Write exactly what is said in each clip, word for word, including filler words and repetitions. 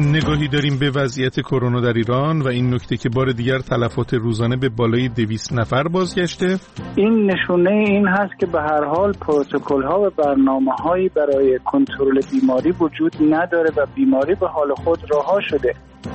نگاهی داریم به وضعیت کرونا در ایران و این نکته که بار دیگر تلفات روزانه به بالای دویست نفر بازگشته. این نشونه این هست که به هر حال پروتکل‌ها و برنامه‌هایی برای کنترل بیماری وجود نداره و بیماری به حال خود رها شده.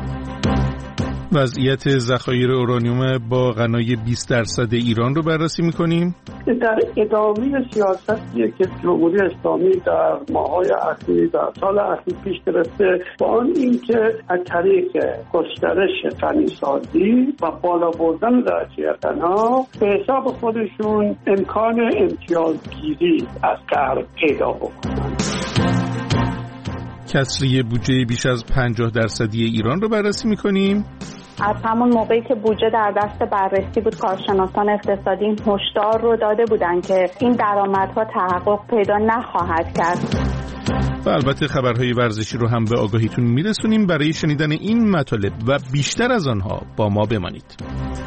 وضعیت ذخایر اورانیوم با غنای بیست درصد ایران رو بررسی می‌کنیم. در ادامه سیاستی که جمهوری اسلامی در ماه‌های اخیر در سال اخیر پیش گرفته با آن اینکه از طریق گسترش غنی‌سازی و بالا بردن درجه غنا به حساب خودشون امکان امتیازگیری از غرب پیدا بکنند. کسری بودجه بیش از پنجاه درصدی ایران رو بررسی می‌کنیم. از همون موقعی که بودجه در دست بررسی بود کارشناسان اقتصادی هشدار رو داده بودن که این درآمدها تحقق پیدا نخواهد کرد. و البته خبرهای ورزشی رو هم به آگاهیتون میرسونیم. برای شنیدن این مطالب و بیشتر از آنها با ما بمانید.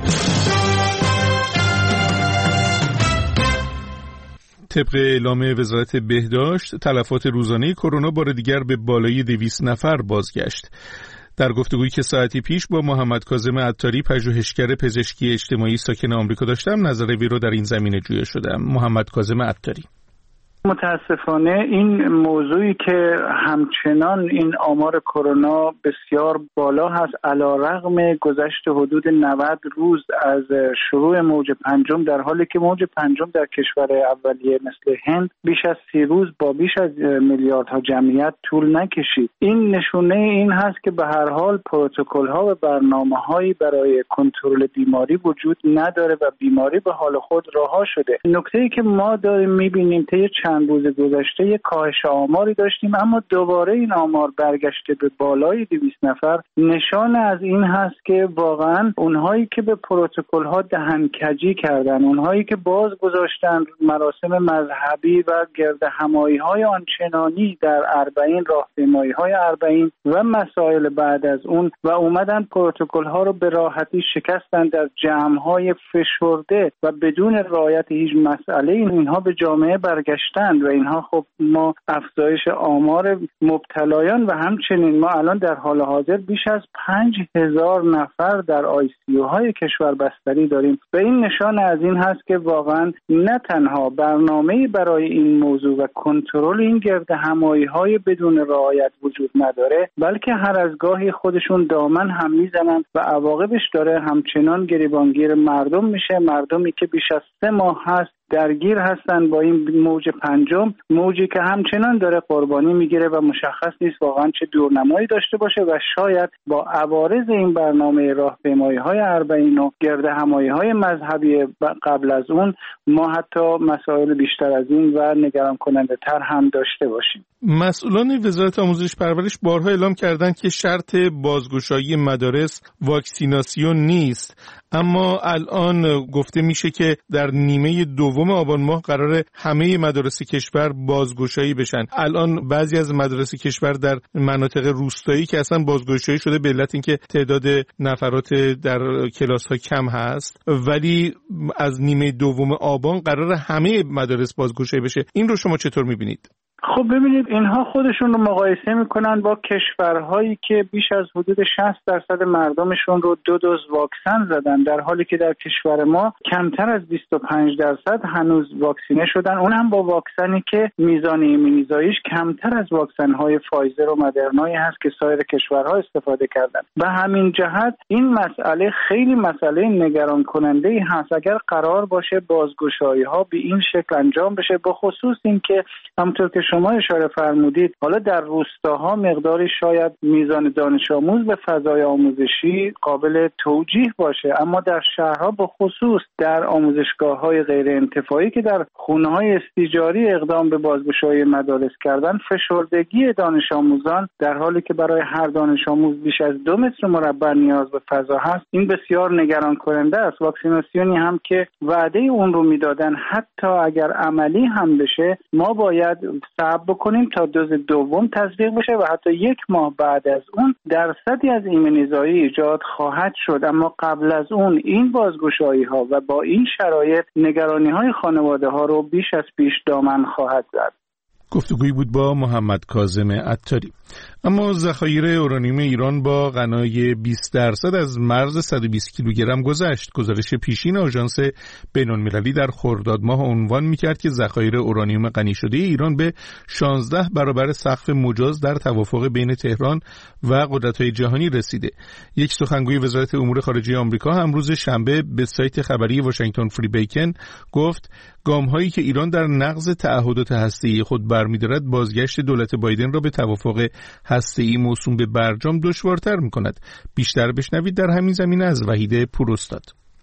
طبق اعلام وزارت بهداشت تلفات روزانه کرونا بار دیگر به بالای دویست نفر بازگشت. در گفتگویی که ساعتی پیش با محمد کاظم عطاری پژوهشگر پزشکی اجتماعی ساکن آمریکا داشتم نظر وی رو در این زمینه جویا شدم. محمد کاظم عطاری: متاسفانه این موضوعی که همچنان این آمار کرونا بسیار بالا هست علیرغم گذشت حدود نود روز از شروع موج پنجم، در حالی که موج پنجم در کشور اولیه مثل هند بیش از سی روز با بیش از میلیاردها جمعیت طول نکشید. این نشونه این هست که به هر حال پروتکل‌ها و برنامه‌هایی برای کنترل بیماری وجود نداره و بیماری به حال خود رها شده. نکته‌ای که ما داریم می‌بینیم طی چند روز گذشته یک کاهش آماری داشتیم، اما دوباره این آمار برگشته به بالای دویست نفر. نشان از این هست که واقعا اونهایی که به پروتکل‌ها دهنکجی کردن، اونهایی که باز گذاشتن مراسم مذهبی و گرد همایی‌های آنچنانی در اربعین، راهپیمایی‌های اربعین و مسائل بعد از اون و اومدن پروتکل‌ها رو به راحتی شکستن در جمع‌های فشرده و بدون رعایت هیچ مسئله اینها به جامعه برگشتن و اینها خب ما افزایش آمار مبتلایان و همچنین ما الان در حال حاضر بیش از پنج هزار نفر در آی سی یو های کشور بستری داریم و این نشان از این هست که واقعا نه تنها برنامه‌ای برای این موضوع و کنترل این گرد همایی های بدون رعایت وجود نداره، بلکه هر از گاهی خودشون دامن هم میزنن و عواقبش داره همچنان گریبانگیر مردم میشه. مردمی که بیش از سه ماه هست درگیر هستن با این موج پنجم، موجی که همچنان داره قربانی میگیره و مشخص نیست واقعا چه دورنمایی داشته باشه و شاید با عوارض این برنامه راهپیمایی های اربعین و گرد همایی های مذهبی قبل از اون ما حتی مسائل بیشتر از این و نگران کننده تر هم داشته باشیم. مسئولان وزارت آموزش پرورش بارها اعلام کردند که شرط بازگشایی مدارس واکسیناسیون نیست، اما الان گفته میشه که در نیمه دوم آبان ماه قراره همه مدارس کشور بازگشایی بشن. الان بعضی از مدارس کشور در مناطق روستایی که اصلا بازگشایی شده به علت اینکه تعداد نفرات در کلاس ها کم هست، ولی از نیمه دوم آبان قراره همه مدارس بازگشایی بشه. این رو شما چطور میبینید؟ خب ببینید اینها خودشون رو مقایسه میکنن با کشورهایی که بیش از حدود شصت درصد مردمشون رو دو دوز واکسن زدن، در حالی که در کشور ما کمتر از بیست و پنج درصد هنوز واکسینه شدن، اون هم با واکسنی که میزان ایمنیزاییش کمتر از واکسن‌های فایزر و مدرنایی هست که سایر کشورها استفاده کردن. به همین جهت این مسئله خیلی مسئله نگران کننده ای هست اگر قرار باشه بازگشایی‌ها به این شکل انجام بشه، به خصوص اینکه همونطور که شما اشاره فرمودید حالا در روستاها مقداری شاید میزان دانش آموز به فضای آموزشی قابل توجیه باشه، اما در شهرها به خصوص در آموزشگاه‌های غیر انتفاعی که در خونه‌های استیجاری اقدام به بازگشایی مدارس کردن، فشردگی دانش آموزان در حالی که برای هر دانش آموز بیش از دو متر مربع نیاز به فضا هست، این بسیار نگران کننده است. واکسیناسیونی هم که وعده اون رو میدادن حتی اگر عملی هم بشه ما باید صبر بکنیم تا دوز دوم تطبیق بشه و حتی یک ماه بعد از اون درصدی از ایمنیزایی ایجاد خواهد شد، اما قبل از اون این بازگشایی ها و با این شرایط نگرانی های خانواده ها رو بیش از پیش دامن خواهد زد. گفتگویی بود با محمد کاظم عطاری. اما ذخایر اورانیوم ایران با غنای بیست درصد از مرز صد و بیست کیلوگرم گذشت. گزارش پیشین آژانس بین‌المللی در خرداد ماه عنوان می‌کرد که ذخایر اورانیوم غنی شده ایران به شانزده برابر سقف مجاز در توافق بین تهران و قدرت‌های جهانی رسیده. یک سخنگوی وزارت امور خارجه آمریکا هم روز شنبه به سایت خبری واشنگتن فری بیکن گفت گام‌هایی که ایران در نقض تعهدات هسته‌ای خود برمی‌دارد بازگشت دولت بایدن را به توافق هسته‌ای موسوم به برجام دشوارتر می‌کند. بیشتر بشنوید در همین زمینه از وحید پوراستاد.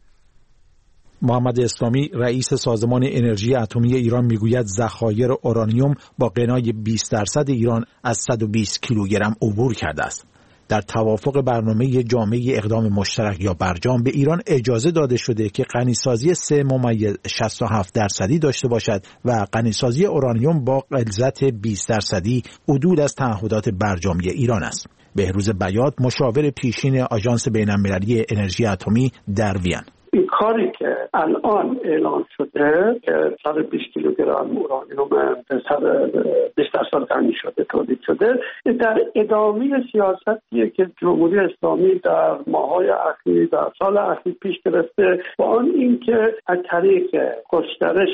محمد اسلامی رئیس سازمان انرژی اتمی ایران میگوید ذخایر اورانیوم با غنای بیست درصد ایران از صد و بیست کیلوگرم عبور کرده است. در توافق برنامه جامع اقدام مشترک یا برجام به ایران اجازه داده شده که غنیسازی سه ممیز شصت و هفت درصدی داشته باشد و غنیسازی اورانیوم با غلظت بیست درصدی عدول از تعهدات برجامی ایران است. بهروز بیات مشاور پیشین آژانس بین‌المللی انرژی اتمی در وین: این کاری که الان اعلان شده که صد و بیست کیلوگرم اورانیوم بیست درصد غنی شده تولید شده در ادامه سیاستیه که جمهوری اسلامی در ماه‌های اخیر در سال اخیر پیش گرفته با آن اینکه از طریق گسترش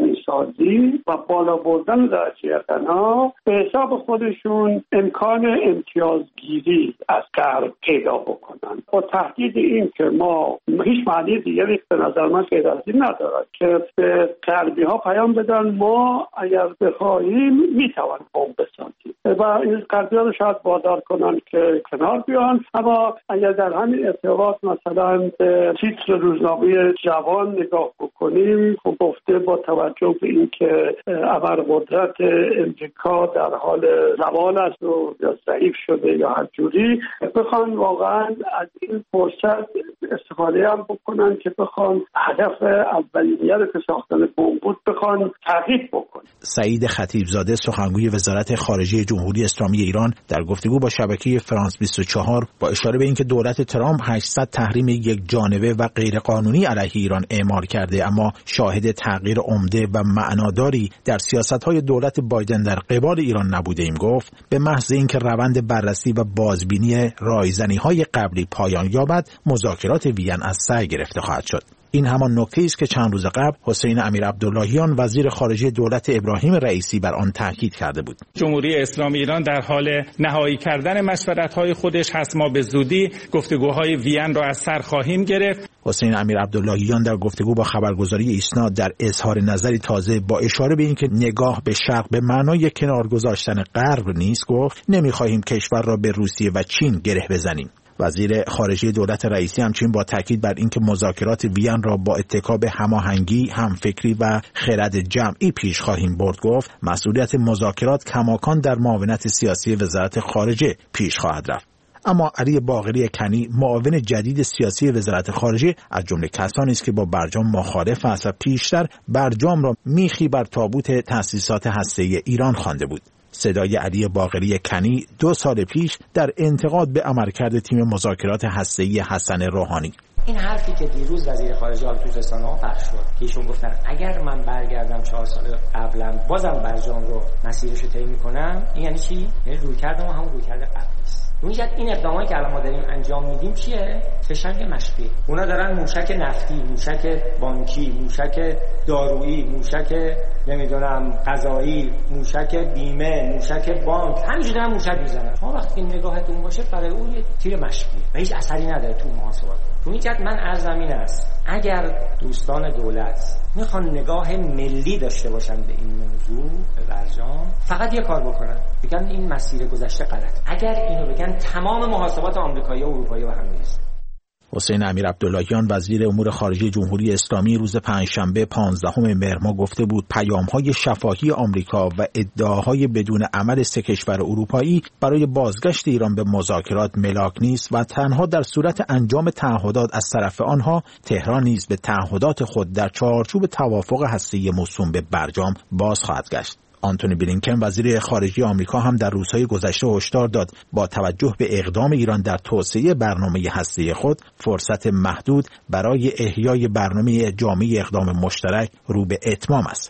غنیسازی و بالا بردن درجه غنا به حساب خودشون امکان امتیازگیری از غرب پیدا بکنن با تهدید این که ما هیچ معنی دیگری به نظر من غیر از این ندارد که به غربی ها پیام بدن ما اگر بخواهیم میتوان بمب بسازیم و این غربی ها رو شاید وادار کنن که کنار بیان. اما اگر در همین ارتباط مثلا به تیتر روزنامه جوان نگاه بکنیم خب گفته با توجه به اینکه ابرقدرت امریکا در حال زوال است و یا ضعیف شده یا هر جوری بخوان واقعا از این فرصت استفاده هم بکنن که بخوان هدف اولیه رو که ساختن بمب بود بخوان تغییر بکنن. سعید خطیبزاده سخنگوی وزارت خارجه جمهوری اسلامی ایران در گفتگو با شبکه فرانس بیست و چهار با اشاره به اینکه دولت ترامپ هشتصد تحریم یک جانبه و غیرقانونی علیه ایران اعمال کرده اما شاهد تغییر عمده و معناداری در سیاست‌های دولت بایدن در قبال ایران نبودیم گفت به محض اینکه روند بررسی و بازبینی رایزنی‌های قبلی پایان یابد مذاکرات وین از سر گرفته خواهد شد. این همان نکته است که چند روز قبل حسین امیرعبداللهیان وزیر خارجه دولت ابراهیم رئیسی بر آن تاکید کرده بود. جمهوری اسلامی ایران در حال نهایی کردن مشورت‌های خودش هست. ما به زودی گفتگوهای وین را از سر خواهیم گرفت. حسین امیرعبداللهیان در گفتگو با خبرگزاری ایسنا در اظهار نظری تازه با اشاره به اینکه نگاه به شرق به معنای کنار گذاشتن غرب نیست گفت نمی‌خواهیم کشور را به روسیه و چین گره بزنیم. وزیر خارجه دولت رئیسی همچنین با تاکید بر اینکه مذاکرات وین را با اتکا به هماهنگی، همفکری و خرد جمعی پیش خواهیم برد گفت مسئولیت مذاکرات کماکان در معاونت سیاسی وزارت خارجه پیش خواهد رفت. اما علی باقری کنی معاون جدید سیاسی وزارت خارجه از جمله کسانی است که با برجام مخالف است و پیشتر برجام را میخی بر تابوت تأسیسات هسته‌ای ایران خوانده بود. صدای علی باقری کنی دو سال پیش در انتقاد به عملکرد تیم مذاکرات هسته‌ای حسن روحانی. این حرفی که دیروز وزیر خارجه آل تو رسانه‌ها پخش شد که ایشون گفتن اگر من برگردم چهار سال قبلا بازم برجام رو مسیرشو طی می‌کنم، این یعنی چی؟ یعنی رویکرد ما همون رویکرد قبلی است. میگه این اقدامایی که الان ما داریم انجام میدیم چیه؟ فشنگ مشقی. اونا دارن موشک نفتی، موشک بانکی، موشک دارویی، موشک نمیدونم غذایی، موشک بیمه، موشک بانک، همینجوری دارن موشک میزنن. شما وقتی نگاهتون باشه برای اون یه تیر مشقی و هیچ اثری نداره تو محاسبات. تو میگید من عرضم این است اگر دوستان دولت میخوان نگاه ملی داشته باشن به این موضوع به برجام فقط یه کار بکنن بگن این مسیر گذشته غلط. اگر اینو بگن تمام محاسبات آمریکایی و اروپایی به هم میرسه. حسین امیرعبداللهیان وزیر امور خارجه جمهوری اسلامی روز پنجشنبه پانزدهم مهر ماه گفته بود پیام‌های شفاهی آمریکا و ادعاهای بدون عمل سه کشور اروپایی برای بازگشت ایران به مذاکرات ملاک نیست و تنها در صورت انجام تعهدات از طرف آنها تهران نیز به تعهدات خود در چارچوب توافق هسته‌ای موسوم به برجام باز خواهد گشت. آنتونی بلینکن وزیر خارجه آمریکا هم در روزهای گذشته هشدار داد با توجه به اقدام ایران در توسعه برنامه هسته‌ای خود فرصت محدود برای احیای برنامه جامع اقدام مشترک رو به اتمام است.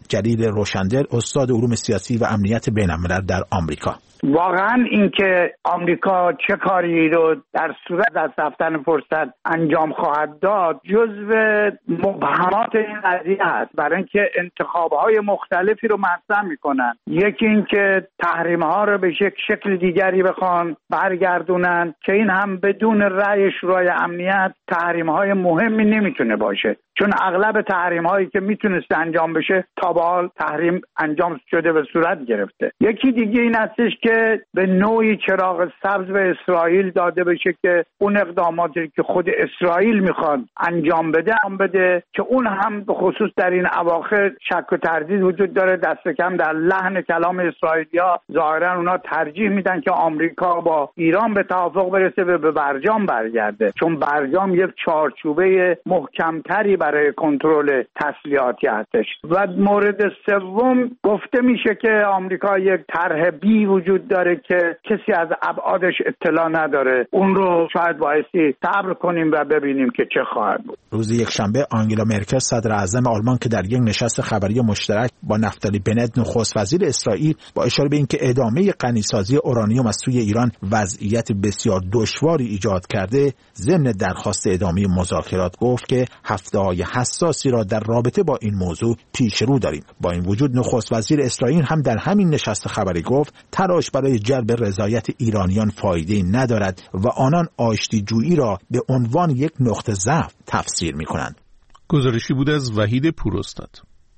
جلیل روشندل، استاد علوم سیاسی و امنیت بین‌الملل در آمریکا. واقعا اینکه آمریکا چه کاری رو در صورت از رفتن فرصت انجام خواهد داد جزو مبهمات این قضیه است، برای اینکه انتخاب‌های مختلفی رو مطرح میکنن. یکی اینکه تحریم‌ها رو به یک شکل دیگری بخوان برگردونن که این هم بدون رأی شورای امنیت تحریم‌های مهمی نمیتونه باشه، چون اغلب تحریم‌هایی که میتونست انجام بشه تا به حال تحریم انجام شده و صورت گرفته. یکی دیگه این هستش که به نوعی چراغ سبز به اسرائیل داده بشه که اون اقداماتی که خود اسرائیل میخواد انجام بده انجام بده که اون هم به خصوص در این اواخر شک و تردید وجود داره. دست کم در لحن کلام اسرائیلیا ظاهرا اونا ترجیح میدن که آمریکا با ایران به توافق برسه و به برجام برگرده، چون برجام یک چارچوبه محکمتری برای کنترل تسلیحاتی هستش. و مورد سوم گفته میشه که آمریکا یک طرح بی وجود داره که کسی از ابعادش اطلاع نداره. اون رو شاید بایستی صبر کنیم و ببینیم که چه خواهد بود. روز یکشنبه آنگلا مرکل صدر اعظم آلمان که در یک نشست خبری مشترک با نفتالی بنت نخست وزیر اسرائیل با اشاره به اینکه ادامه غنیسازی اورانیوم از سوی ایران وضعیت بسیار دشواری ایجاد کرده، ضمن درخواست ادامه مذاکرات گفت که هفته‌های حساسی را در رابطه با این موضوع پیش رو داریم. با این وجود نخست وزیر اسرائیل هم در همین نشست خبری گفت تلاش برای جلب رضایت ایرانیان فایده‌ای ندارد و آنان آشتی‌جویی را به عنوان یک نقطه ضعف تفسیر می‌کنند. گزارشی بود از وحید پوراستاد.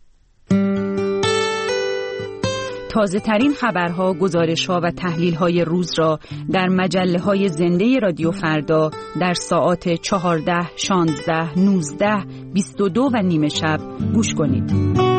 تازه ترین خبرها، گزارش‌ها و تحلیل‌های روز را در مجله‌های زنده رادیو فردا در ساعات چهارده، شانزده، نوزده، بیست و دو و نیمه شب گوش کنید.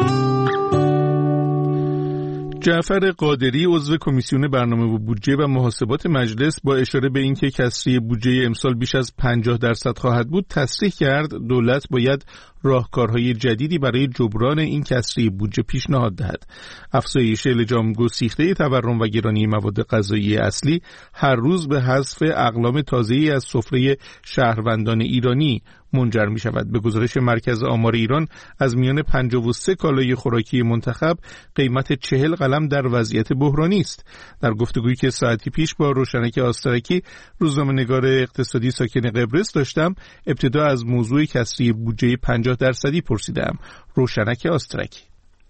جعفر قادری عضو کمیسیون برنامه و بودجه و محاسبات مجلس با اشاره به اینکه کسری بودجه امسال بیش از پنجاه درصد خواهد بود تصریح کرد دولت باید راهکارهای جدیدی برای جبران این کسری بودجه پیشنهاد دهد. افزایش لجام گسیخته تورم و گرانی مواد غذایی اصلی هر روز به حذف اقلام تازه‌ای از سفره شهروندان ایرانی منجر می شود. به گزارش مرکز آمار ایران از میان پنجاه و سه کالای خوراکی منتخب قیمت چهل قلم در وضعیت بحرانی است. در گفتگویی که ساعتی پیش با روشنک آسترکی روزنامه‌نگار اقتصادی ساکن قبرس داشتم، ابتدا از موضوع کسری بودجه پنجاه درصدی پرسیدم. روشنک آسترکی: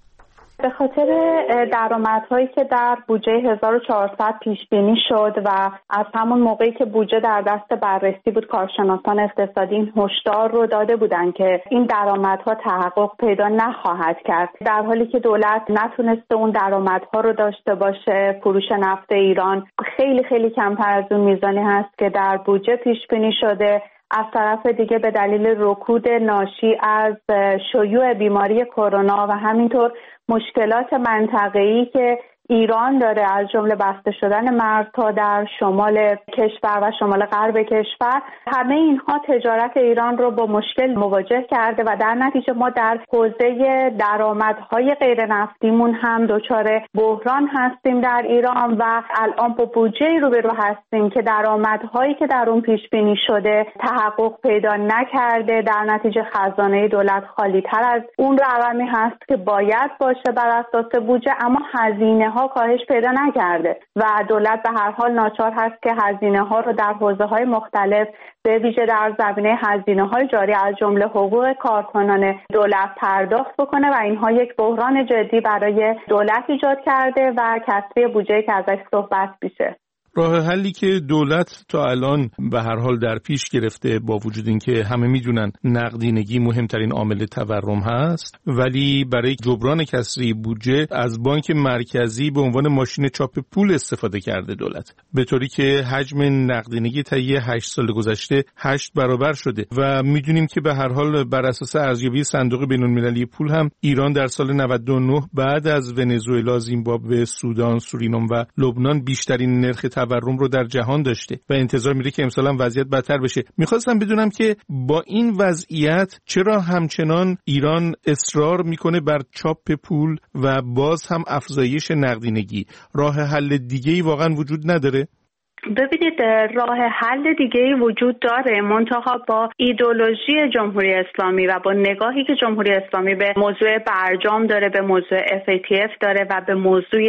به خاطر درآمدهایی که در بودجه هزار و چهارصد پیش بینی شد و از همون موقعی که بودجه در دست بررسی بود کارشناسان اقتصادی این هشدار رو داده بودن که این درآمدها تحقق پیدا نخواهد کرد، در حالی که دولت نتونسته اون درآمدها رو داشته باشه. فروش نفت ایران خیلی خیلی کمتر از اون میزانی هست که در بودجه پیش بینی شده. از طرف دیگه به دلیل رکود ناشی از شیوع بیماری کرونا و همینطور مشکلات منطقه‌ای که ایران داره، از جمله بسته شدن مرزها در شمال کشور و شمال غرب کشور، همه اینها تجارت ایران رو با مشکل مواجه کرده و در نتیجه ما در حوزه درآمدهای غیر نفتیمون هم دچار بحران هستیم در ایران و الان با بودجه روبرو هستیم که درآمدهایی که در اون پیش بینی شده تحقق پیدا نکرده. در نتیجه خزانه دولت خالی تر از اون رقمی هست که باید باشه بر اساس بودجه، اما هزینه ها کاهش پیدا نکرده و دولت به هر حال ناچار هست که هزینه ها رو در حوزه های مختلف به ویژه در زمینه هزینه های جاری از جمله حقوق کارکنان دولت پرداخت بکنه و اینها یک بحران جدی برای دولت ایجاد کرده و کسری بودجه که ازش صحبت میشه. راه حلی که دولت تا الان به هر حال در پیش گرفته، با وجود اینکه همه میدونن نقدینگی مهمترین عامل تورم هست، ولی برای جبران کسری بودجه از بانک مرکزی به عنوان ماشین چاپ پول استفاده کرده دولت، به طوری که حجم نقدینگی طی هشت سال گذشته هشت برابر شده و میدونیم که به هر حال بر اساس ارزیابی صندوق بین‌المللی پول هم ایران در سال نود و نه بعد از ونزوئلا، زیمبابوه، سودان، سورینام و لبنان بیشترین نرخ تورم رو در جهان داشته و انتظار میره که امسال هم وضعیت بدتر بشه. میخواستم بدونم که با این وضعیت چرا همچنان ایران اصرار میکنه بر چاپ پول و باز هم افزایش نقدینگی؟ راه حل دیگه‌ای واقعا وجود نداره؟ ببینید راه حل دیگه‌ای وجود داره، منتها با ایدئولوژی جمهوری اسلامی و با نگاهی که جمهوری اسلامی به موضوع برجام داره، به موضوع اف ای تی اف داره و به موضوع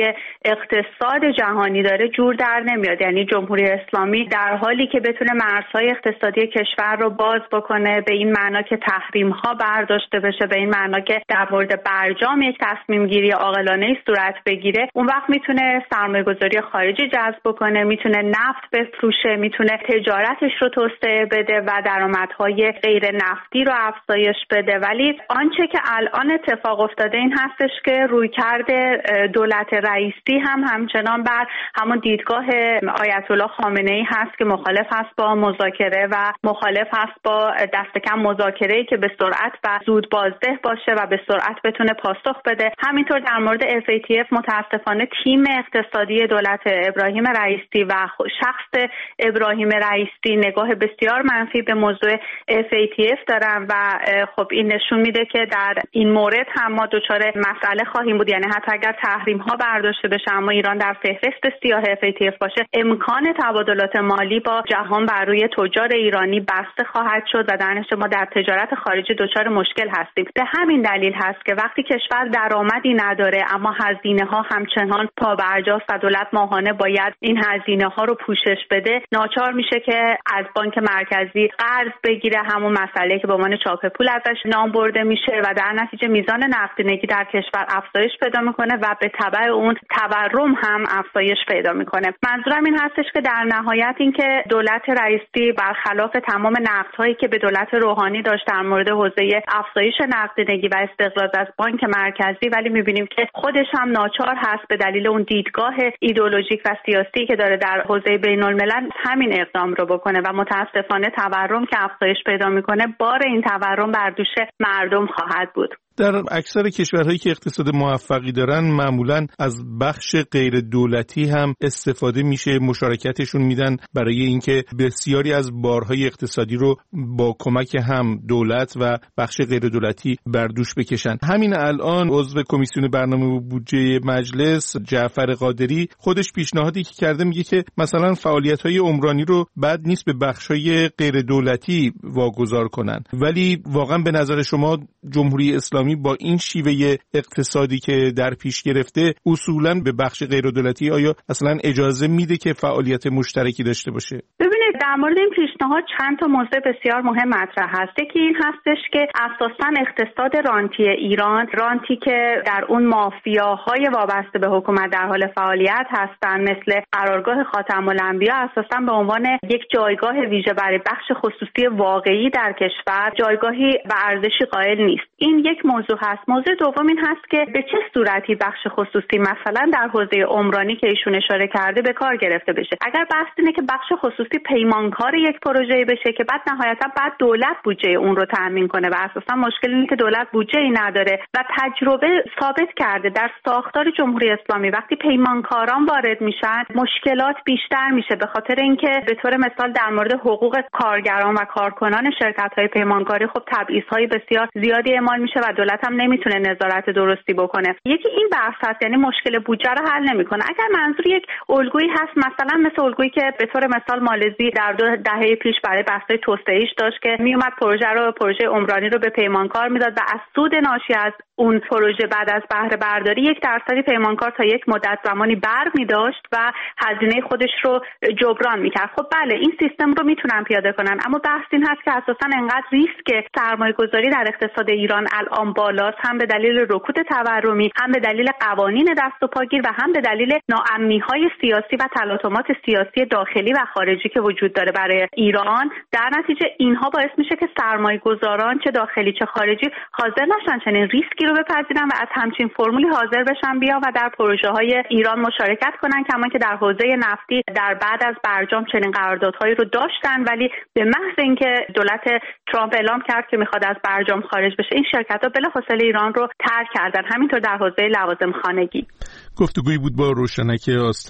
اقتصاد جهانی داره جور در نمیاد. یعنی جمهوری اسلامی در حالی که بتونه مرزهای اقتصادی کشور رو باز بکنه، به این معنا که تحریم‌ها برداشته بشه، به این معنا که در مورد برجام یک تصمیم گیری عاقلانه‌ای صورت بگیره، اون وقت میتونه سرمایه‌گذاری خارجی جذب بکنه، میتونه نفت بفروشه، میتونه تجارتش رو توسعه بده و درآمدهای غیر نفتی رو افزایش بده. ولی آنچه که الان اتفاق افتاده این هستش که رویکرد دولت رئیسی هم همچنان بر همون دیدگاه آیت الله خامنه‌ای هست که مخالف هست با مذاکره و مخالف هست با دست کم مذاکره‌ای که به سرعت و زود بازده باشه و به سرعت بتونه پاسخ بده. همینطور در مورد اف ای تی اف متاسفانه تیم اقتصادی دولت ابراهیم رئیسی و شخص ابراهیم رئیسی نگاه بسیار منفی به موضوع اف ای تی اف دارن و خب این نشون میده که در این مورد هم ما دچار مسئله خواهیم بود. یعنی حتی اگر تحریم ها برداشته بشه اما ایران در فهرست سیاه اف ای تی اف باشه، امکان تبادلات مالی با جهان بر روی تجار ایرانی بسته خواهد شد و در نتیجه ما در تجارت خارجی دچار مشکل هستیم. به همین دلیل هست که وقتی کشور درآمدی نداره اما هزینه ها همچنان پابرجاست و دولت ماهانه باید این هزینه ها رو پوشش بده، ناچار میشه که از بانک مرکزی قرض بگیره، همون مسئله که به عنوان چاپ پول ازش نام برده میشه و در نتیجه میزان نقدینگی در کشور افزایش پیدا میکنه و به تبع اون تورم هم افزایش پیدا میکنه. منظورم این هستش که در نهایت اینکه دولت رئیسی برخلاف تمام نقدهایی که به دولت روحانی داشت در مورد حوزه افزایش نقدینگی و استقراض از بانک مرکزی، ولی میبینیم که خودش هم ناچار هست به دلیل اون دیدگاه ایدئولوژیک و سیاسی که داره در حوزه بین الملل همین اقدام رو بکنه و متاسفانه تورم که افزایش پیدا میکنه، بار این تورم بر دوش مردم خواهد بود. در اکثر کشورهایی که اقتصاد موفقی دارن معمولاً از بخش غیر دولتی هم استفاده میشه، مشارکتشون میدن برای اینکه بسیاری از بارهای اقتصادی رو با کمک هم دولت و بخش غیر دولتی بر دوش بکشن. همین الان عضو کمیسیون برنامه و بودجه مجلس جعفر قادری خودش پیشنهادی که کرده میگه که مثلا فعالیت‌های عمرانی رو بد نیست به بخش‌های غیر دولتی واگذار کنن. ولی واقعا به نظر شما جمهوری اسلامی با این شیوه اقتصادی که در پیش گرفته اصولاً به بخش غیر دولتی آیا اصلا اجازه میده که فعالیت مشترکی داشته باشه؟ ببینید در مورد این پیشنهاد چند تا موضوع بسیار مهم مطرح هست. یکی این هستش که اساساً اقتصاد رانتی ایران، رانتی که در اون مافیاهای وابسته به حکومت در حال فعالیت هستن مثل قرارگاه خاتم الانبیا، اساساً به عنوان یک جایگاه ویژه برای بخش خصوصی واقعی در کشور جایگاهی و ارزشی قائل نیست. این یک موضوع هست. موضوع دوم این هست که به چه صورتی بخش خصوصی مثلا در حوزه عمرانی که ایشون اشاره کرده به کار گرفته بشه. اگر بحث اینه که بخش خصوصی پیمانکار یک پروژه بشه که بعد نهایتا بعد دولت بودجه اون رو تامین کنه و اساسا مشکل اینه که دولت بودجه‌ای نداره و تجربه ثابت کرده در ساختار جمهوری اسلامی وقتی پیمانکاران وارد میشن مشکلات بیشتر میشه، به خاطر اینکه به طور مثال در مورد حقوق کارگران و کارکنان شرکت‌های پیمانکاری خب تبعیض‌های بسیار زیادی اعمال میشه و دولت هم نمیتونه نظارت درستی بکنه. یکی این بحث هست، یعنی مشکل بودجه رو حل نمیکنه. اگر منظور یک الگویی هست مثلا مثل الگویی که به طور مثال مالزی در دو دهه پیش برای بحث‌های توسعه‌ایش داشت که میومد پروژه رو پروژه عمرانی رو به پیمانکار میداد و از سود ناشی از اون پروژه بعد از بهره برداری یک درصدی پیمانکار تا یک مدت زمانی بر می‌داشت و هزینه خودش رو جبران می‌کرد. خب بله این سیستم رو میتونن پیاده کنن، اما بحث این هست که اساساً انقدر ریسک سرمایه‌گذاری در اقتصاد ایران الان بالاست، هم به دلیل رکود تورمی، هم به دلیل قوانین دست و پاگیر و هم به دلیل ناامنی‌های سیاسی و تلاطمات سیاسی داخلی و خارجی که وجود داره برای ایران. در نتیجه اینها باعث میشه که سرمایه‌گذاران چه داخلی چه خارجی حاضر نشن چنین ریسکی رو بپذیرن و از همچین فرمولی حاضر بشن بیا و در پروژه‌های ایران مشارکت کنن، کما که در حوزه نفتی در بعد از برجام چنین قراردادهایی رو داشتن، ولی به محض اینکه دولت ترامپ اعلام کرد که میخواد از برجام خارج بشه این شرکت‌ها بلافاصله ایران رو ترک کردن. همینطور در حوزه لوازم خانگی. گفتگویی بود با روشنک آسترکی.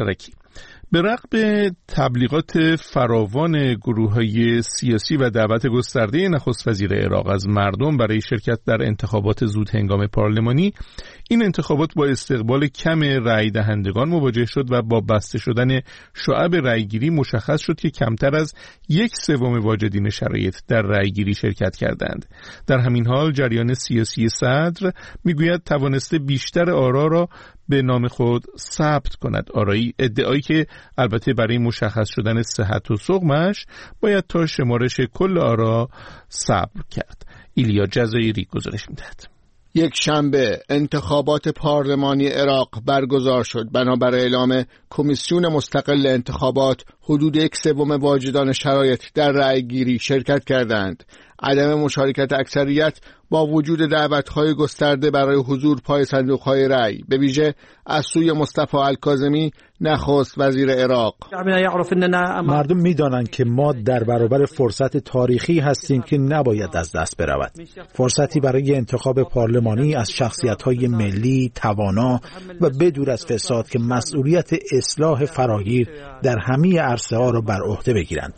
به رغم تبلیغات فراوان گروه‌های سیاسی و دعوت گسترده نخست وزیر عراق از مردم برای شرکت در انتخابات زود هنگام پارلمانی، این انتخابات با استقبال کم رأی دهندگان مواجه شد و با بسته شدن شعب رأیگیری مشخص شد که کمتر از یک سوم واجدین شرایط در رأیگیری شرکت کردند. در همین حال جریان سیاسی صدر میگوید توانسته بیشتر آرا را به نام خود ثبت کند. آرایی ادعایی که البته برای مشخص شدن صحت و سقمش باید تا شمارش کل آرا صبر کرد. ایلیا جزایری گزارش می‌دهد. یک شنبه انتخابات پارلمانی عراق برگزار شد. بنابر اعلام کمیسیون مستقل انتخابات حدود یک سوم واجدان شرایط در رأیگیری شرکت کردند. عدم مشارکت اکثریت با وجود دعوت‌های گسترده برای حضور پای صندوق‌های رأی به ویژه از سوی مصطفی الکاظمی نخست وزیر عراق. مردم می‌دانند که ما در برابر فرصت تاریخی هستیم که نباید از دست برود. فرصتی برای انتخاب پارلمانی از شخصیت‌های ملی، توانا و بدور از فساد که مسئولیت اصلاح فراگیر در همه عرصه‌ها را بر عهده بگیرند.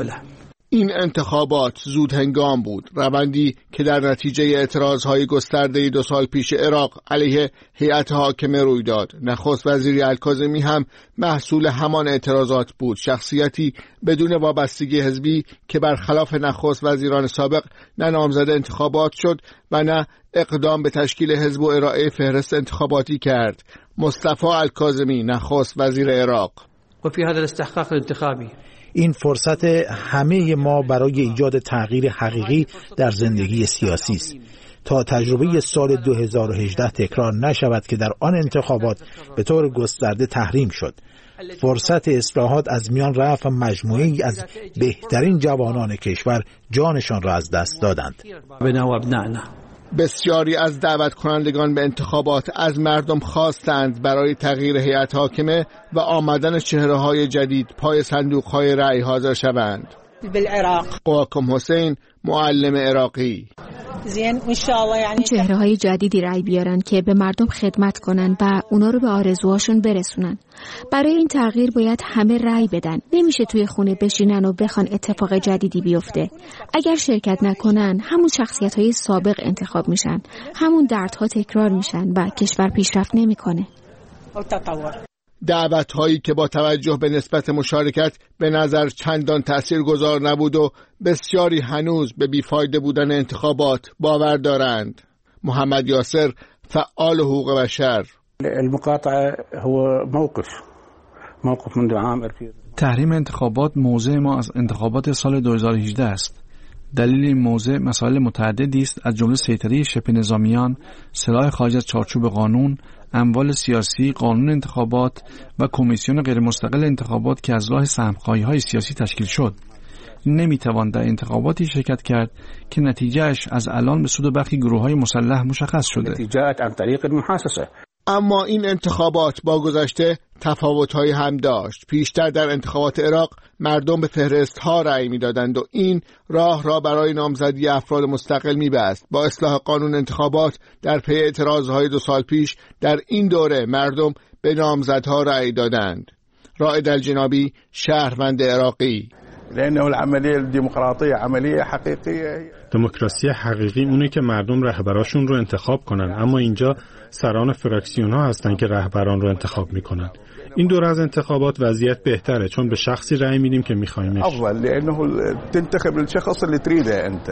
این انتخابات زود هنگام بود، روندی که در نتیجه اعتراضهای گسترده دو سال پیش عراق علیه هیئت حاکمه روی داد. نخست وزیر الکاظمی هم محصول همان اعتراضات بود، شخصیتی بدون وابستگی حزبی که برخلاف نخست وزیران سابق نه نامزد انتخابات شد و نه اقدام به تشکیل حزب و ارائه فهرست انتخاباتی کرد. مصطفی الکاظمی نخست وزیر عراق. و فی هذا الاستحقاق الانتخابی این فرصت همه ما برای ایجاد تغییر حقیقی در زندگی سیاسی است تا تجربه سال دو هزار و هجده تکرار نشود که در آن انتخابات به طور گسترده تحریم شد. فرصت اصلاحات از میان رفت و مجموعه‌ای از بهترین جوانان کشور جانشان را از دست دادند. بسیاری از دعوت کنندگان به انتخابات از مردم خواستند برای تغییر هیئت حاکمه و آمدن چهره‌های جدید پای صندوق‌های رأی حاضر شوند. قواکم حسین، معلم عراقی: چهره‌های جدیدی رأی بیارن که به مردم خدمت کنن و اونا رو به آرزوهاشون برسونن. برای این تغییر باید همه رأی بدن. نمیشه توی خونه بشینن و بخوان اتفاق جدیدی بیفته. اگر شرکت نکنن همون شخصیت‌های سابق انتخاب میشن، همون دردها تکرار میشن و کشور پیشرفت نمیکنه. دعوت‌هایی که با توجه به نسبت مشارکت به نظر چندان تأثیرگذار نبود و بسیاری هنوز به بیفایده بودن انتخابات باور دارند. محمد یاسر، فعال حقوق بشر: المقاطعه هو موقف موقف منذ عام تحریم انتخابات موضع ما از انتخابات سال دو هزار و هجده است. دلیل این موضع مسائل متعددی است، از جمله سیطره شبه نظامیان، سلاح خارج از چارچوب قانون، اموال سیاسی، قانون انتخابات و کمیسیون غیر مستقل انتخابات که از راه سهم‌خواهی‌های سیاسی تشکیل شد. نمیتوان در انتخاباتی شرکت کرد که نتیجهش از الان به سود برخی گروه‌های مسلح مشخص شده. نتیجه‌ات عن طریق المحاسسه. اما این انتخابات با گذشته تفاوت‌هایی هم داشت. پیشتر در انتخابات عراق مردم به فهرست‌ها رأی می‌دادند و این راه را برای نامزدی افراد مستقل می‌بست. با اصلاح قانون انتخابات در پی اعتراض‌های دو سال پیش در این دوره مردم به نامزدها رأی دادند. رائد الجنابی، شهروند عراقی: لأنه العملية الديمقراطية عملية حقيقية. دموکراسی حقیقی اونه که مردم رهبراشون رو انتخاب کنن، اما اینجا سران فراکسیون ها هستن که رهبران رو انتخاب میکنن. این دور از انتخابات وضعیت بهتره چون به شخصی رأی میدیم که میخوایمش. افضل لانه تنتخب الشخص اللي تريده انت.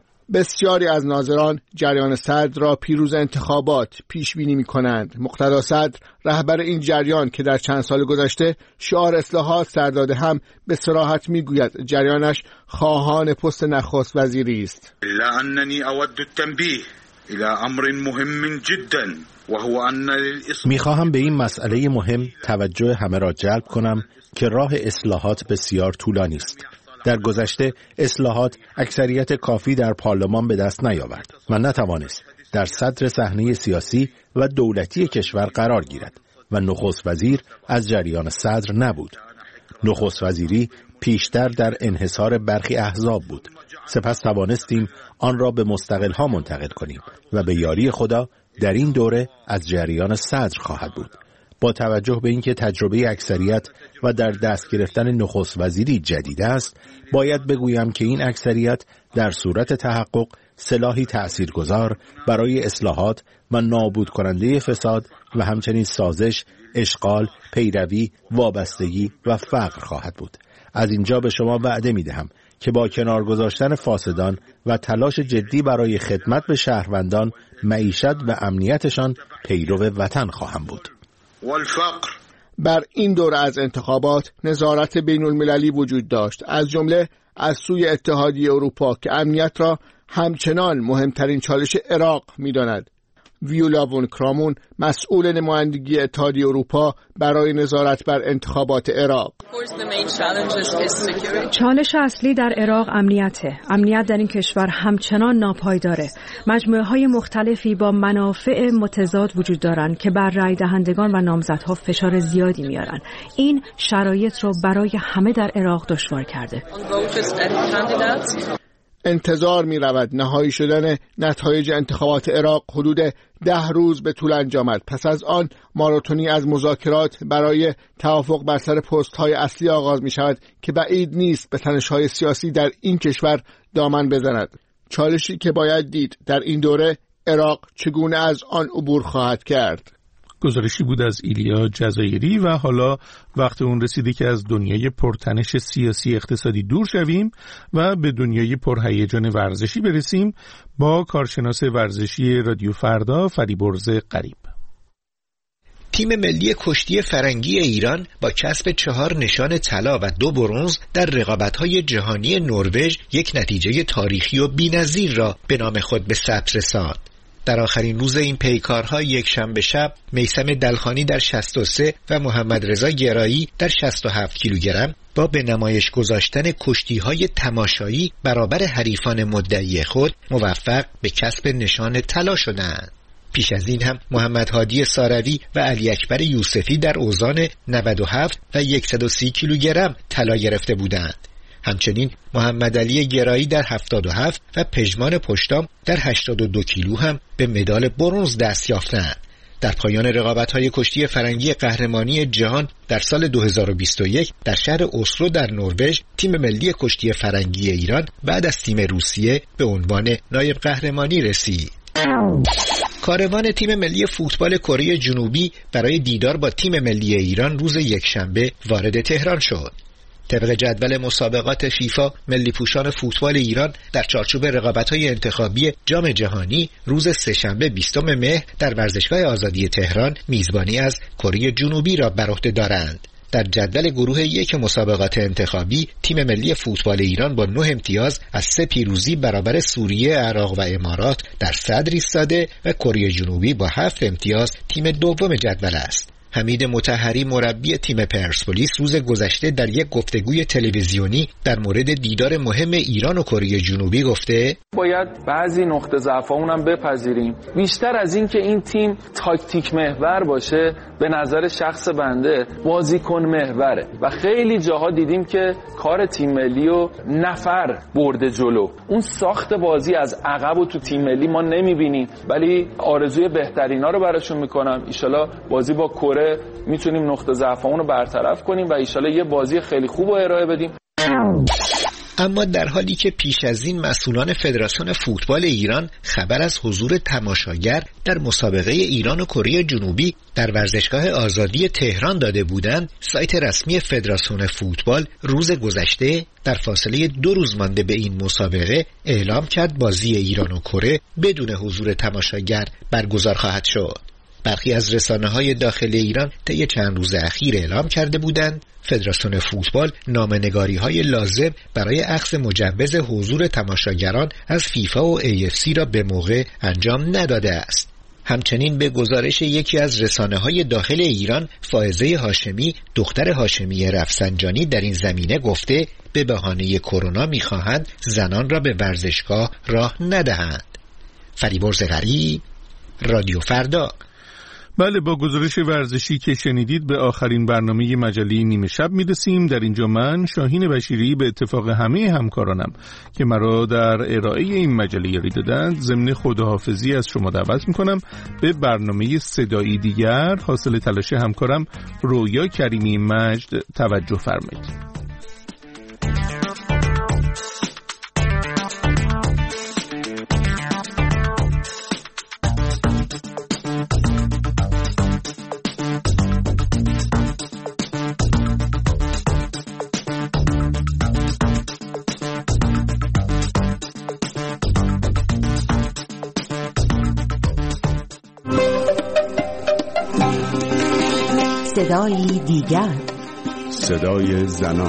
بسیاری از ناظران جریان صدر را پیروز انتخابات پیش بینی می‌کنند. مقتدا صدر، رهبر این جریان که در چند سال گذشته شعار اصلاحات سر داده، هم به صراحت می‌گوید جریانش خواهان پست نخست وزیری است. الا انني اود التنبيه الى امر مهم جدا وهو ان می‌خواهم به این مسئله مهم توجه همه را جلب کنم که راه اصلاحات بسیار طولانی است. در گذشته اصلاحات اکثریت کافی در پارلمان به دست نیاورد و نتوانست در صدر صحنه سیاسی و دولتی کشور قرار گیرد و نخست وزیر از جریان صدر نبود. نخست وزیری پیشتر در انحصار برخی احزاب بود. سپس توانستیم آن را به مستقل‌ها منتقل کنیم و به یاری خدا در این دوره از جریان صدر خواهد بود. با توجه به اینکه تجربه اکثریت و در دست گرفتن نخست وزیری جدید است، باید بگویم که این اکثریت در صورت تحقق سلاحی تأثیرگذار برای اصلاحات و نابود کننده فساد و همچنین سازش، اشغال، پیروی، وابستگی و فقر خواهد بود. از اینجا به شما وعده می دهم که با کنار گذاشتن فاسدان و تلاش جدی برای خدمت به شهروندان، معیشت و امنیتشان پیرو وطن خواهم بود. والفقر. بر این دوره از انتخابات نظارت بین المللی وجود داشت، از جمله از سوی اتحادیه اروپا که امنیت را همچنان مهمترین چالش عراق می داند. ویولا وون کرامون، مسئول نمایندگی اتحادیه اروپا برای نظارت بر انتخابات عراق: چالش اصلی در عراق امنیته. امنیت در این کشور همچنان ناپایداره. مجموعه های مختلفی با منافع متضاد وجود دارند که بر رای دهندگان و نامزدها فشار زیادی میارن. این شرایط رو برای همه در عراق دشوار کرده. انتظار می رود نهایی شدن نتایج انتخابات عراق حدود ده روز به طول انجامد. پس از آن ماراتونی از مذاکرات برای توافق بر سر پست های اصلی آغاز می شود که بعید نیست به تنش های سیاسی در این کشور دامن بزند. چالشی که باید دید در این دوره عراق چگونه از آن عبور خواهد کرد. گزارشی بود از ایلیا جزایری. و حالا وقت اون رسیده که از دنیای پرتنش سیاسی اقتصادی دور شویم و به دنیای پرهیجان ورزشی برسیم با کارشناس ورزشی رادیو فردا فریبرز غریب. تیم ملی کشتی فرنگی ایران با کسب چهار نشان طلا و دو برنز در رقابت‌های جهانی نروژ یک نتیجه تاریخی و بی‌نظیر را به نام خود به ثبت رساند. در آخرین روز این پیکارها یک شنبه شب میثم دلخانی در شصت و سه و محمد رضا گرایی در شصت و هفت کیلوگرم با به نمایش گذاشتن کشتی‌های تماشایی برابر حریفان مدعی خود موفق به کسب نشان طلا شدند. پیش از این هم محمد هادی ساروی و علی اکبر یوسفی در اوزان نود و هفت و صد و سی کیلوگرم طلا گرفته بودند. همچنین محمد علی گرایی در هفتاد و هفت و پژمان پشتام در هشتاد و دو کیلو هم به مدال برنز دست یافتند. در پایان رقابت‌های کشتی فرنگی قهرمانی جهان در سال دو هزار و بیست و یک در شهر اسلو در نروژ، تیم ملی کشتی فرنگی ایران بعد از تیم روسیه به عنوان نایب قهرمانی رسید. کاروان تیم ملی فوتبال کره جنوبی برای دیدار با تیم ملی ایران روز یکشنبه وارد تهران شد. طبق جدول مسابقات فیفا، ملی پوشان فوتبال ایران در چارچوب رقابت‌های انتخابی جام جهانی روز سه‌شنبه بیستم مهر در ورزشگاه آزادی تهران میزبانی از کره جنوبی را بر عهده دارند. در جدول گروه یک مسابقات انتخابی، تیم ملی فوتبال ایران با نه امتیاز از سه پیروزی برابر سوریه، عراق و امارات در صدر ایستاده و کره جنوبی با هفت امتیاز تیم دوم جدول است. حمید مطهری مربی تیم پرسپولیس روز گذشته در یک گفتگوی تلویزیونی در مورد دیدار مهم ایران و کره جنوبی گفته: باید بعضی نقطه ضعفامون هم بپذیریم. بیشتر از این که این تیم تاکتیک محور باشه، به نظر شخص بنده بازیکن محوره و خیلی جاها دیدیم که کار تیم ملی و نفر برده جلو. اون ساخت بازی از عقب و تو تیم ملی ما نمیبینیم، ولی آرزوی بهترینا رو براشون میکنم. ایشالا بازی با کره میتونیم نقطه ضعفمون رو برطرف کنیم و ایشالا یه بازی خیلی خوب رو ارائه بدیم. اما در حالی که پیش از این مسئولان فدراسیون فوتبال ایران خبر از حضور تماشاگر در مسابقه ایران و کره جنوبی در ورزشگاه آزادی تهران داده بودند، سایت رسمی فدراسیون فوتبال روز گذشته در فاصله دو روز مانده به این مسابقه اعلام کرد بازی ایران و کره بدون حضور تماشاگر برگزار خواهد شد. برخی از رسانه‌های داخلی ایران طی چند روز اخیر اعلام کرده بودند فدراسیون فوتبال نامه‌نگاری‌های لازم برای اخذ مجوز حضور تماشاگران از فیفا و ای اف سی را به موقع انجام نداده است. همچنین به گزارش یکی از رسانه‌های داخل ایران، فائزه هاشمی دختر هاشمی رفسنجانی در این زمینه گفته به بهانه کرونا می‌خواهند زنان را به ورزشگاه راه ندهند. فریبرز غریب، رادیو فردا. بله، با گزارش ورزشی که شنیدید به آخرین برنامه مجله نیمه شب میرسیم. در اینجا من شاهین بشیری به اتفاق همه همکارانم که مرا در ارائه این مجله یاری دادند ضمن خداحافظی از شما دعوت میکنم به برنامه صدایی دیگر حاصل تلاش همکارم رویا کریمی مجد توجه فرمایید. صدای دیگر، صدای زنان.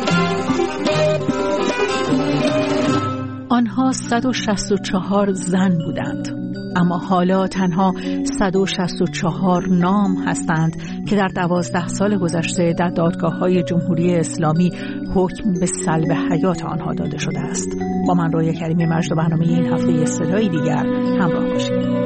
آنها صد و شصت و چهار زن بودند، اما حالا تنها صد و شصت و چهار نام هستند که در دوازده سال گذشته در دادگاه‌های جمهوری اسلامی حکم به سلب حیات آنها داده شده است. با من رویا کریمی مجد و برنامه این هفته صدای دیگر همراه باشید.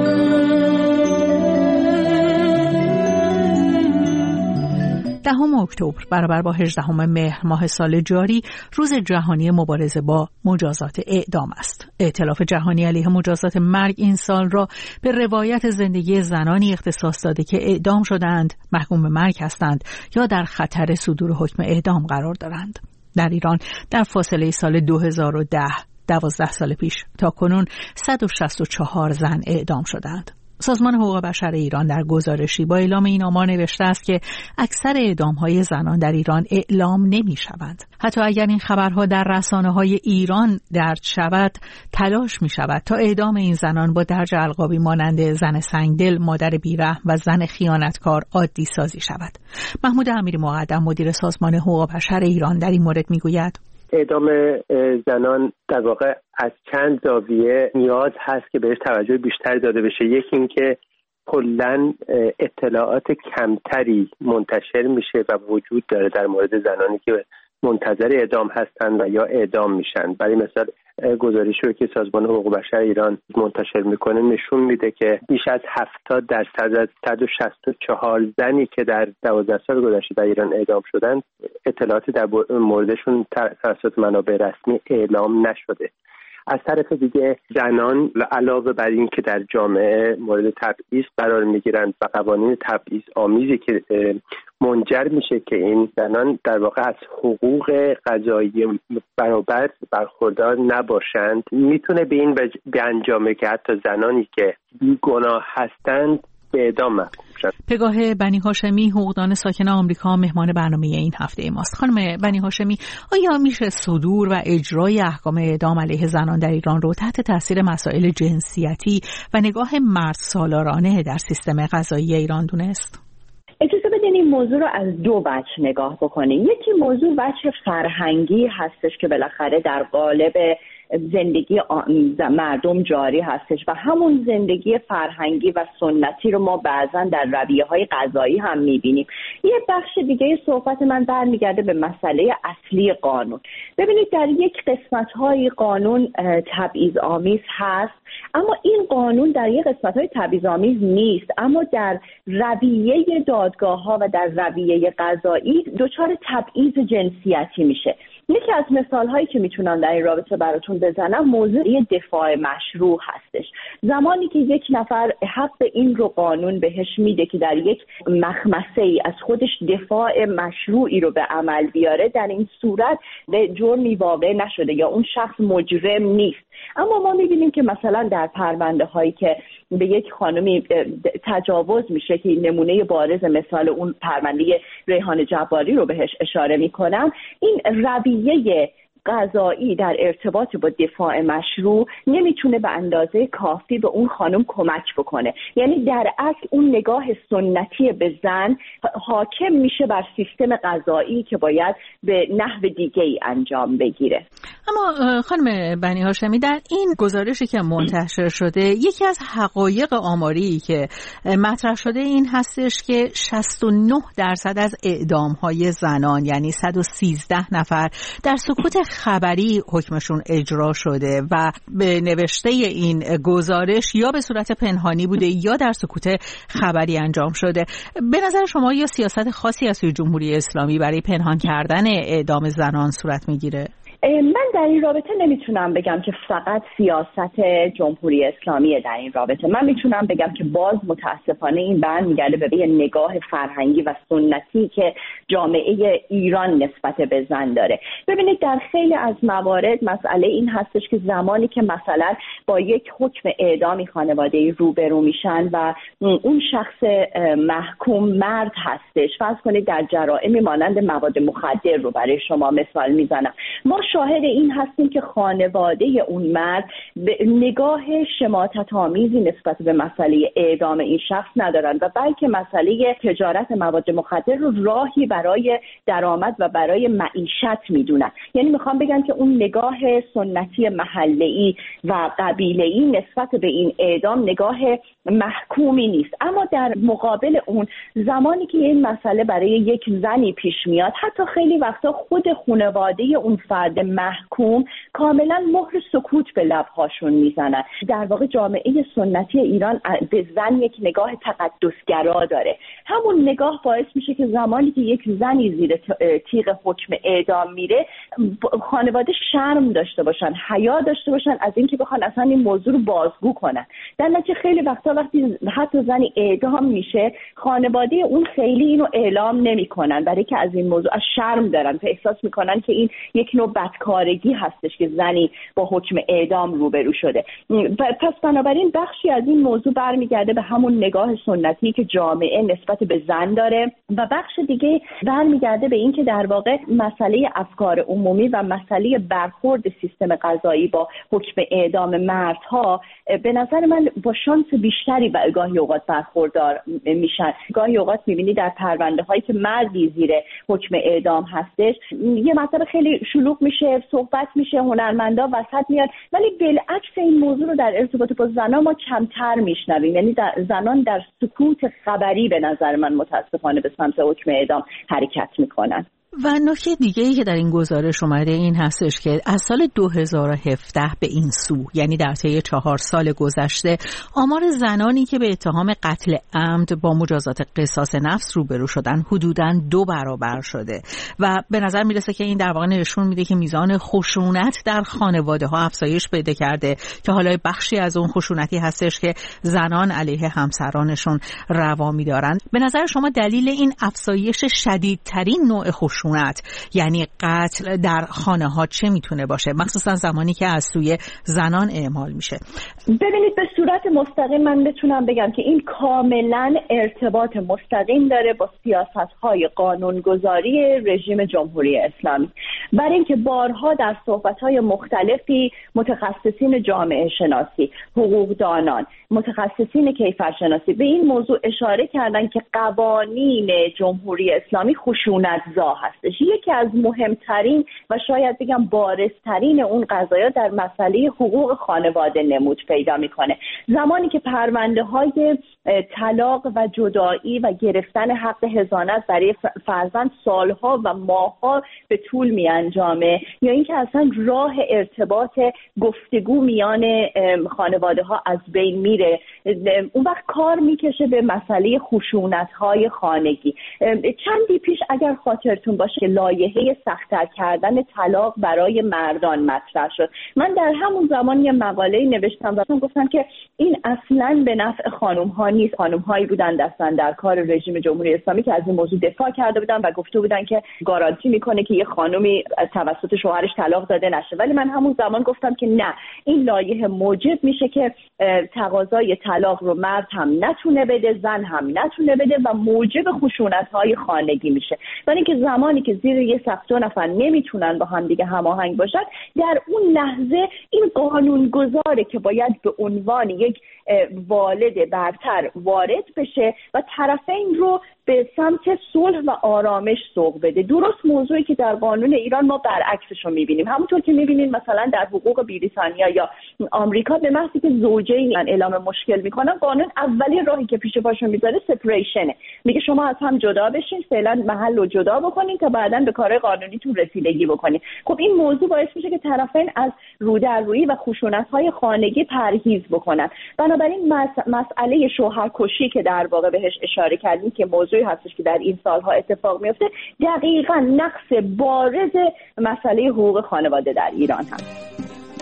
دهم اکتبر برابر با هجدهم مهر ماه سال جاری روز جهانی مبارزه با مجازات اعدام است. ائتلاف جهانی علیه مجازات مرگ این سال را به روایت زندگی زنانی اختصاص داده که اعدام شدند، محکوم به مرگ هستند یا در خطر صدور حکم اعدام قرار دارند. در ایران در فاصله سال دو هزار و ده، دوازده سال پیش تا کنون صد و شصت و چهار زن اعدام شدند. سازمان حقوق بشر ایران در گزارشی با اعلام این آمار نوشته است که اکثر اعدام‌های زنان در ایران اعلام نمی‌شوند. حتی اگر این خبرها در رسانه‌های ایران درج شود، تلاش می‌شود تا اعدام این زنان با درج القابی مانند زن سنگدل، مادر بیرحم و زن خیانتکار عادی سازی شود. محمود امیری مقدم مدیر سازمان حقوق بشر ایران در این مورد می‌گوید: اعدام زنان در واقع از چند زاویه نیاز هست که بهش توجه بیشتر داده بشه. یکی این که کلاً اطلاعات کمتری منتشر میشه و وجود داره در مورد زنانی که منتظر اعدام هستند و یا اعدام میشن. برای مثال گزارشی رو که سازمان حقوق بشر ایران منتشر میکنه نشون میده که بیش از هفتاد درصد از صد و شصت و چهار زنی که در دوازده سال گذشته در ایران اعدام شدن اطلاعاتی در موردشون توسط منابع رسمی اعلام نشده. از طرف دیگه زنان و علاوه بر این که در جامعه مورد تبعیض قرار میگیرند و قوانین تبعیض آمیزی که منجر میشه که این زنان در واقع از حقوق قضایی برابر برخوردار نباشند، میتونه به این بیانجامه که حتی زنانی که بیگناه هستند به اعدام محکوم شد. پگاه بنی هاشمی، حقوقدان ساکن آمریکا، مهمان برنامه این هفته ماست. خانم بنی هاشمی، آیا میشه صدور و اجرای احکام اعدام علیه زنان در ایران رو تحت تاثیر مسائل جنسیتی و نگاه مرد سالارانه در سیستم قضایی ایران دونست؟ اجازه بدین این موضوع رو از دو وجه نگاه بکنیم. یکی موضوع وجه فرهنگی هستش که بالاخره در قالب زندگی مردم جاری هستش و همون زندگی فرهنگی و سنتی رو ما بعضا در رویه‌های قضایی هم می‌بینیم. یه بخش دیگه صحبت من برمیگرده به مسئله اصلی قانون. ببینید در یک قسمت‌های قانون تبعیض‌آمیز هست، اما این قانون در یک قسمت‌های تبعیض‌آمیز نیست، اما در رویه دادگاه‌ها و در رویه قضایی دچار تبعیض جنسیتی میشه. یکی از مثال‌هایی که میتونم در این رابطه براتون بزنم موضوع دفاع مشروع هستش. زمانی که یک نفر حق این رو قانون بهش میده که در یک مخمسه‌ای از خودش دفاع مشروعی رو به عمل بیاره، در این صورت جرمی واقع نشده یا اون شخص مجرم نیست. اما ما میبینیم که مثلا در پرونده هایی که به یک خانمی تجاوز میشه که نمونه بارز مثال اون پرونده ریحان جباری رو بهش اشاره میکنم، این رویه قضایی در ارتباط با دفاع مشروع نمیتونه به اندازه کافی به اون خانم کمک بکنه. یعنی در اصل اون نگاه سنتی به زن حاکم میشه بر سیستم قضایی که باید به نحو دیگه ای انجام بگیره. اما خانم بنی هاشمی، در این گزارشی که منتشر شده یکی از حقایق آماری که مطرح شده این هستش که شصت و نه درصد از اعدام‌های زنان، یعنی صد و سیزده نفر، در سکوت خبری حکمشون اجرا شده و به نوشته این گزارش یا به صورت پنهانی بوده یا در سکوت خبری انجام شده. به نظر شما یا سیاست خاصی از سوی جمهوری اسلامی برای پنهان کردن اعدام زنان صورت میگیره؟ من در این رابطه نمیتونم بگم که فقط سیاست جمهوری اسلامیه در این رابطه. من میتونم بگم که باز متاسفانه این برمیگرده به یه نگاه فرهنگی و سنتی که جامعه ایران نسبت به زن داره. ببینید در خیلی از موارد مسئله این هستش که زمانی که مثلا با یک حکم اعدامی خانواده‌ای روبرو میشن و اون شخص محکوم مرد هستش، فرض کنید در جرائمی مانند مواد مخدر رو برای شما مثال میزنم، ما شاهد این هستیم که خانواده اون مرد به نگاه شماتت‌آمیزی نسبت به مسئله اعدام این شخص ندارن و بلکه مسئله تجارت مواد مخدر رو راهی برای درآمد و برای معیشت میدونن. یعنی میخوام بگم که اون نگاه سنتی محله‌ای و قبیله‌ای نسبت به این اعدام نگاه محکومی نیست. اما در مقابل اون زمانی که این مسئله برای یک زنی پیش میاد، حتی خیلی وقتا خود خانواده اون فرد محکوم کاملا مهر سکوت به لبهاشون میزنن. در واقع جامعه سنتی ایران به زن یک نگاه تقدسگرا داره. همون نگاه باعث میشه که زمانی که یک زنی زیر تیغ حکم اعدام میره، خانواده شرم داشته باشن، حیا داشته باشن از اینکه بخوان اصلا این موضوع رو بازگو کنن. در نتیجه خیلی وقتا وقتی حتی زنی اعدام میشه، خانواده اون خیلی اینو اعلام نمیکنن، برای که از این موضوع از شرم دارن، که احساس میکنن که این یک نوع بدکارگی هستش که زنی با حکم اعدام روبرو شده. پس بنابراین بخشی از این موضوع برمیگرده به همون نگاه سنتی که جامعه نسبت به زن داره و بخش دیگه برمیگرده به این که در واقع مسئله افکار عمومی و مسئله برخورد سیستم قضایی با حکم اعدام مردها به نظر من با شانس بیشتری و گاهی اوقات برخوردار میشن. گاهی اوقات میبینی در پرونده هایی که مردی زیر حکم اعدام هستش، یه مسئله خیلی شلوغ میشه، صحبت میشه، هنرمندا وسط میاد، ولی بالعکس این موضوع رو در ارتباط با زنان ما کمتر میشنویم. یعنی در زنان در سکوت خبری به نظر من متاسفانه به سمت حکم اعدام حرکت میکنن. و نکته دیگه ای که در این گزارش اومده این هستش که از سال دو هزار و هفده به این سو، یعنی در طی چهار سال گذشته، آمار زنانی که به اتهام قتل عمد با مجازات قصاص نفس روبرو شدن حدوداً دو برابر شده و به نظر میرسه که این در واقع نشون میده که میزان خشونت در خانواده ها افزایش پیدا کرده که حالا بخشی از اون خشونتی هستش که زنان علیه همسرانشون روا میدارن. به نظر شما دلیل این افزایش شدیدترین نوع خشونت، یعنی قتل در خانه ها، چه میتونه باشه، مخصوصا زمانی که از سوی زنان اعمال میشه؟ ببینید، به صورت مستقیم من بتونم بگم که این کاملا ارتباط مستقیم داره با سیاست‌های قانونگذاری رژیم جمهوری اسلامی. برای اینکه بارها در صحبت‌های مختلفی متخصصین جامعه شناسی، حقوقدانان، متخصصین کیفرشناسی به این موضوع اشاره کردن که قوانین جمهوری اسلامی خشونت‌زا هستش. یکی از مهمترین و شاید بگم بارزترین اون قضایا در مسئله حقوق خانواده نمود پیدا میکنه. زمانی که پرونده های طلاق و جدایی و گرفتن حق حضانت برای فرزند سالها و ماهها به طول می انجامه، یا اینکه اصلا راه ارتباط گفتگو میان خانواده ها از بین میره، اون وقت کار میکشه به مسئله خشونت های خانگی. چندی پیش اگر خاطرتون باشه که لایحه سخت‌تر کردن طلاق برای مردان مطرح شد، من در همون زمان یه مقاله نوشتم و گفتم که این اصلاً به نفع خانم ها نیست. خانم هایی بودن دستن در کار رژیم جمهوری اسلامی که از این موضوع دفاع کرده بودن و گفته بودن که گارانتی میکنه که یه خانمی توسط شوهرش طلاق داده نشه. ولی من همون زمان گفتم که نه، این لایحه موجب میشه که تقاضای طلاق رو مرد هم نتونه بده، زن هم نتونه بده و موجب خشونت‌های خانگی میشه. ولی اینکه زمانی که زیر یه سقف دو نفر نمیتونن با هم دیگه هماهنگ باشن، در اون لحظه این قانونگذاره که باید به عنوان یک والد برتر وارد بشه و طرفین رو به سمت صلح و آرامش سوق بده. درست موضوعی که در قانون ایران ما برعکسش رو می‌بینیم. همونطور که می‌بینید مثلا در حقوق بریتانیا یا آمریکا به محضی که زوجین اعلام مشکل میکنن، قانون اولین راهی که پیش پاشون میذاره سپریشنه، میگه شما از هم جدا بشین، فعلا محل رو جدا بکنین تا بعداً به کار قانونی تو رسیدگی بکنین. خب این موضوع باعث میشه که طرفین از رودررویی و خشونت‌های خانگی پرهیز بکنن. بنابراین مس- مسئله شوهرکشی که در واقع بهش اشاره کردیم که موضوعی هستش که در این سالها اتفاق میفته، دقیقاً نقص بارز مسئله حقوق خانواده در ایران هست.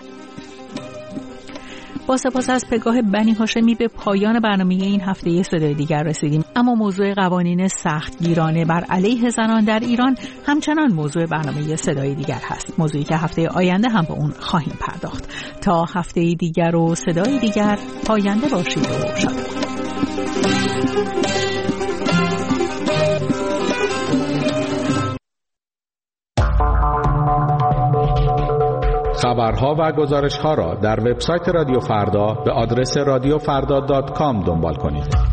با سپاس از پگاه بنی هاشمی به پایان برنامه این هفته صدای دیگر رسیدیم. اما موضوع قوانین سختگیرانه بر علیه زنان در ایران همچنان موضوع برنامه صدای دیگر هست، موضوعی که هفته آینده هم به اون خواهیم پرداخت. تا هفته دیگر و صدای دیگر، پاینده باشید و شاد. خبرها و گزارش‌ها را در وبسایت رادیو فردا به آدرس رادیو فردا دات کام دنبال کنید.